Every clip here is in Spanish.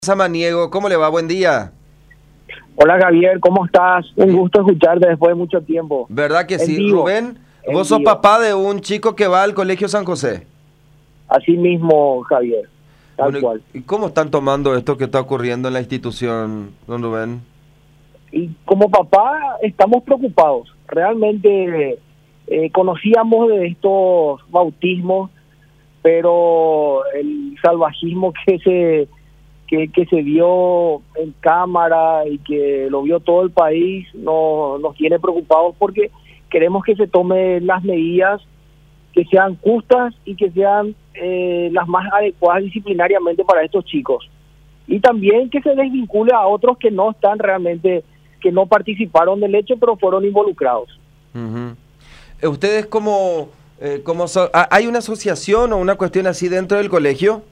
Samaniego, ¿cómo le va? Buen día. Hola Javier, ¿cómo estás? Un gusto escucharte después de mucho tiempo. ¿Verdad que En sí? vivo, Rubén, en vos sos vivo. papá de un chico que va al Colegio San José. Así mismo, Javier, tal Bueno, cual. ¿y cómo están tomando esto que está ocurriendo en la institución, don Rubén? Y como papá estamos preocupados. Realmente conocíamos de estos bautismos, pero el salvajismo que se vio en cámara y que lo vio todo el país nos tiene preocupados porque queremos que se tomen las medidas que sean justas y que sean las más adecuadas disciplinariamente para estos chicos. Y también que se desvincule a otros que no están realmente, que no participaron del hecho, pero fueron involucrados. Ujú. ¿Ustedes hay una asociación o una cuestión así dentro del colegio?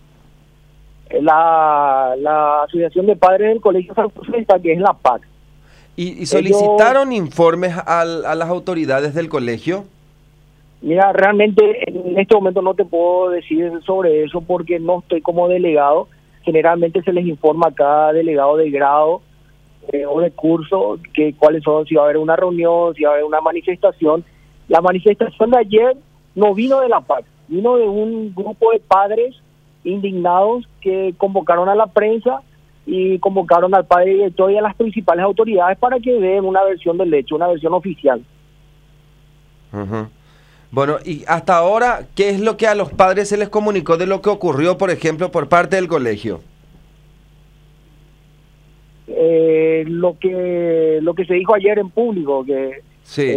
La Asociación de Padres del Colegio San José, que es la PAC. ¿Y solicitaron informes a las autoridades del colegio? Mira, realmente en este momento no te puedo decir sobre eso porque no estoy como delegado. Generalmente se les informa a cada delegado de grado o de curso que cuáles son, si va a haber una reunión, si va a haber una manifestación. La manifestación de ayer no vino de la PAC, vino de un grupo de padres indignados que convocaron a la prensa y convocaron al padre director y a las principales autoridades para que den una versión del hecho, una versión oficial. Ujú. Bueno, y hasta ahora, ¿qué es lo que a los padres se les comunicó de lo que ocurrió, por ejemplo, por parte del colegio? Lo que se dijo ayer en público, que Sí.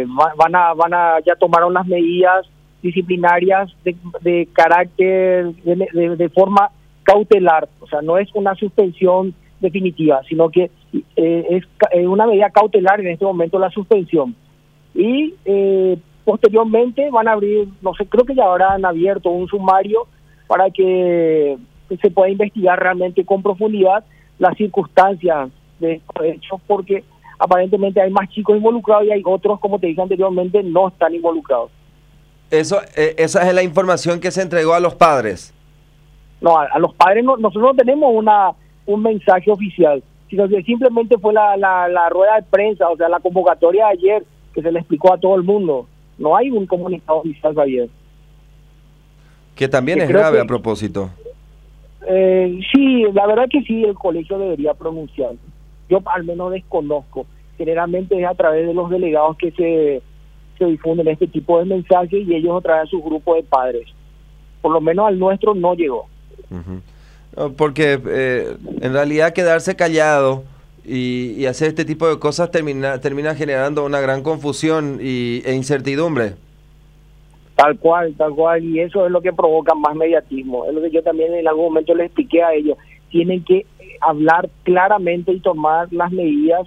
ya tomaron las medidas disciplinarias de carácter, de forma cautelar, o sea, no es una suspensión definitiva, sino que es una medida cautelar en este momento la suspensión. Y posteriormente van a abrir, no sé, creo que ya habrán abierto un sumario para que se pueda investigar realmente con profundidad las circunstancias de estos hechos, porque aparentemente hay más chicos involucrados y hay otros, como te dije anteriormente, no están involucrados. Esa es la información que se entregó a los padres. No, a los padres nosotros no tenemos un mensaje oficial, sino que simplemente fue la rueda de prensa, o sea, la convocatoria de ayer que se le explicó a todo el mundo. No hay un comunicado oficial de ayer. Que también Que es creo grave que, a propósito. sí, la verdad que sí, el colegio debería pronunciar. Yo al menos desconozco. Generalmente es a través de los delegados que se difunden este tipo de mensajes y ellos a través de sus grupos de padres. Por lo menos al nuestro no llegó. Ujú. No, porque en realidad quedarse callado y hacer este tipo de cosas termina generando una gran confusión e incertidumbre. Tal cual, y eso es lo que provoca más mediatismo. Es lo que yo también en algún momento les expliqué a ellos. Tienen que hablar claramente y tomar las medidas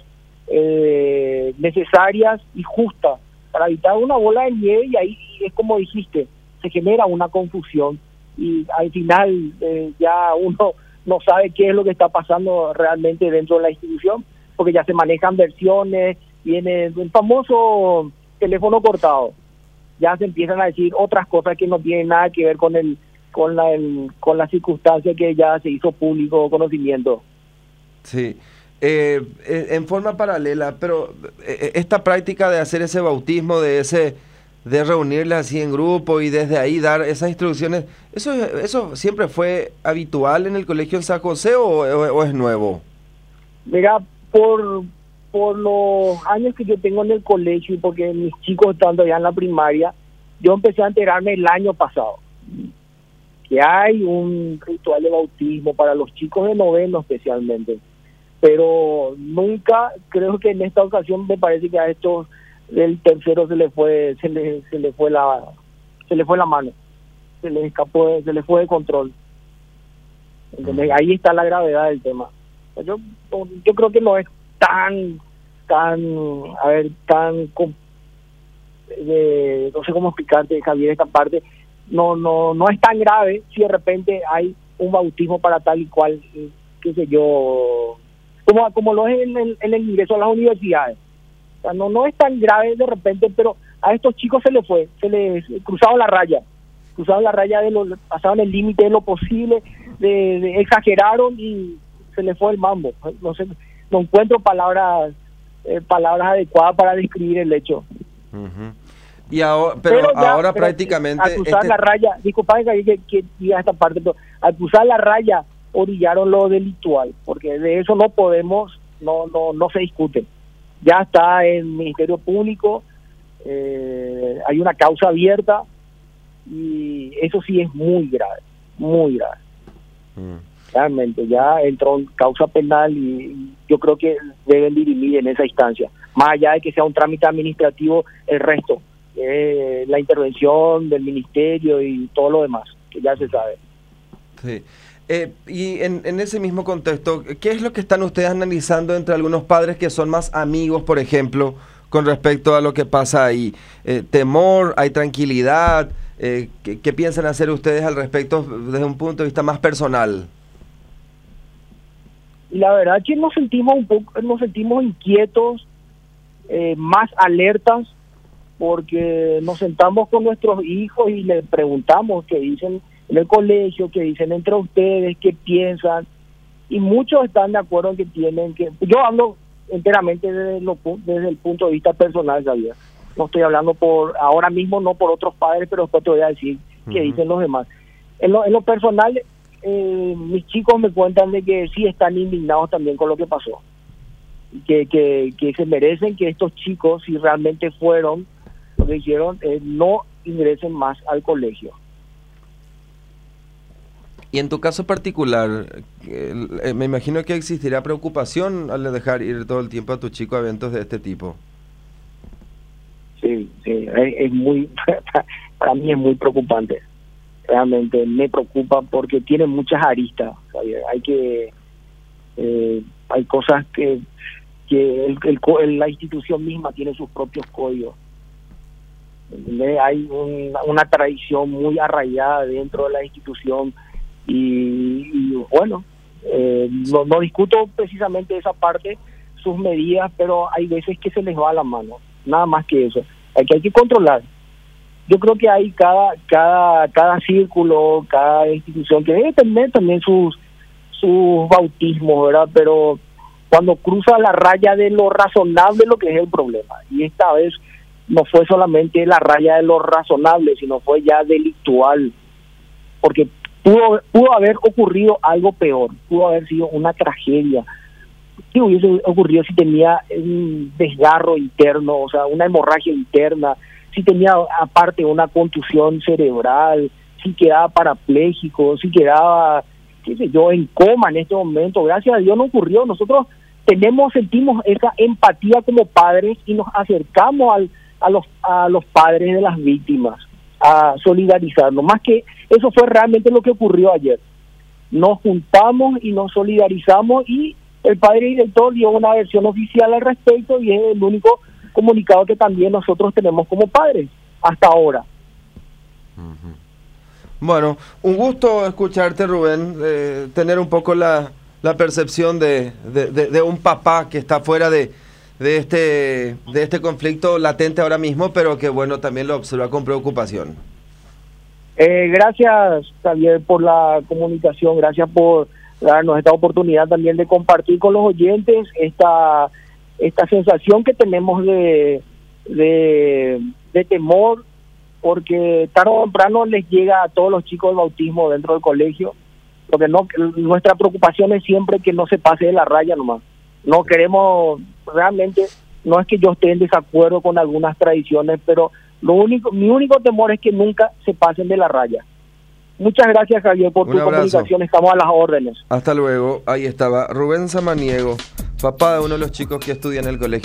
necesarias y justas para evitar una bola de nieve, y ahí es como dijiste, se genera una confusión y al final ya uno no sabe qué es lo que está pasando realmente dentro de la institución, porque ya se manejan versiones, viene el famoso teléfono cortado, ya se empiezan a decir otras cosas que no tienen nada que ver con la circunstancia que ya se hizo público conocimiento. Sí. En forma paralela, pero esta práctica de hacer ese bautismo, de reunirles así en grupo y desde ahí dar esas instrucciones, ¿eso siempre fue habitual en el colegio en San José o es nuevo? Mira, por los años que yo tengo en el colegio y porque mis chicos están todavía en la primaria, yo empecé a enterarme el año pasado que hay un ritual de bautismo para los chicos de noveno especialmente, pero nunca, creo que en esta ocasión me parece que a estos del tercero se le fue la mano, se les escapó, se les fue de control. Entonces, ahí está la gravedad del tema. Yo creo que no es tan no sé cómo explicarte, Javier, esta parte no es tan grave si de repente hay un bautismo para tal y cual, qué sé yo, como lo es en el ingreso a las universidades. O sea, no es tan grave de repente, pero a estos chicos se les cruzaron la raya, pasaron el límite de lo posible, exageraron y se le fue el mambo. No sé, no encuentro palabras adecuadas para describir el hecho. Y ahora, pero ahora prácticamente al cruzar la raya, disculpa que diga esta parte, pero al cruzar la raya orillaron lo delictual, porque de eso no podemos, no se discute. Ya está en el Ministerio Público, hay una causa abierta y eso sí es muy grave, muy grave. Realmente ya entró en causa penal y yo creo que deben dirimir en esa instancia, más allá de que sea un trámite administrativo, el resto, la intervención del ministerio y todo lo demás, que ya se sabe. Sí. Y en ese mismo contexto, ¿qué es lo que están ustedes analizando entre algunos padres que son más amigos, por ejemplo, con respecto a lo que pasa ahí? ¿Temor? ¿Hay tranquilidad? ¿Qué piensan hacer ustedes al respecto desde un punto de vista más personal? Y la verdad que nos sentimos inquietos, más alertas, porque nos sentamos con nuestros hijos y les preguntamos qué dicen en el colegio, qué dicen entre ustedes, qué piensan, y muchos están de acuerdo en que tienen que... Yo hablo enteramente desde el punto de vista personal, Javier. No estoy hablando ahora mismo, no por otros padres, pero después te voy a decir qué dicen los demás. En lo personal, mis chicos me cuentan de que sí están indignados también con lo que pasó. Que se merecen que estos chicos, si realmente fueron lo que hicieron, no ingresen más al colegio. Y en tu caso particular, me imagino que existirá preocupación al dejar ir todo el tiempo a tu chico a eventos de este tipo. Sí, es muy, para mí es muy preocupante. Realmente me preocupa porque tiene muchas aristas. Hay cosas que la institución misma tiene sus propios códigos. Hay una tradición muy arraigada dentro de la institución y bueno, no discuto precisamente esa parte, sus medidas, pero hay veces que se les va la mano, nada más que eso. Hay que controlar. Yo creo que hay cada círculo, cada institución que debe tener también sus bautismos, ¿verdad? Pero cuando cruza la raya de lo razonable, lo que es el problema. Y esta vez no fue solamente la raya de lo razonable, sino fue ya delictual, porque pudo haber ocurrido algo peor, pudo haber sido una tragedia. ¿Qué hubiese ocurrido si tenía un desgarro interno, o sea, una hemorragia interna, si tenía aparte una contusión cerebral, si quedaba parapléjico, si quedaba, qué sé yo, en coma en este momento? Gracias a Dios no ocurrió. Nosotros sentimos esa empatía como padres y nos acercamos a los padres de las víctimas a solidarizarnos. Más que eso fue realmente lo que ocurrió ayer. Nos juntamos y nos solidarizamos y el padre director dio una versión oficial al respecto y es el único comunicado que también nosotros tenemos como padres hasta ahora. Bueno, un gusto escucharte, Rubén, tener un poco la percepción de un papá que está fuera de este conflicto latente ahora mismo, pero que bueno, también lo observa con preocupación. Gracias, Javier, por la comunicación, gracias por darnos esta oportunidad también de compartir con los oyentes esta sensación que tenemos de temor, porque tarde o temprano les llega a todos los chicos el bautismo dentro del colegio, porque nuestra preocupación es siempre que no se pase de la raya nomás. No queremos, realmente, no es que yo esté en desacuerdo con algunas tradiciones, pero mi único temor es que nunca se pasen de la raya. Muchas gracias, Javier, por tu comunicación, estamos a las órdenes. Hasta luego. Ahí estaba Rubén Samaniego, papá de uno de los chicos que estudia en el colegio.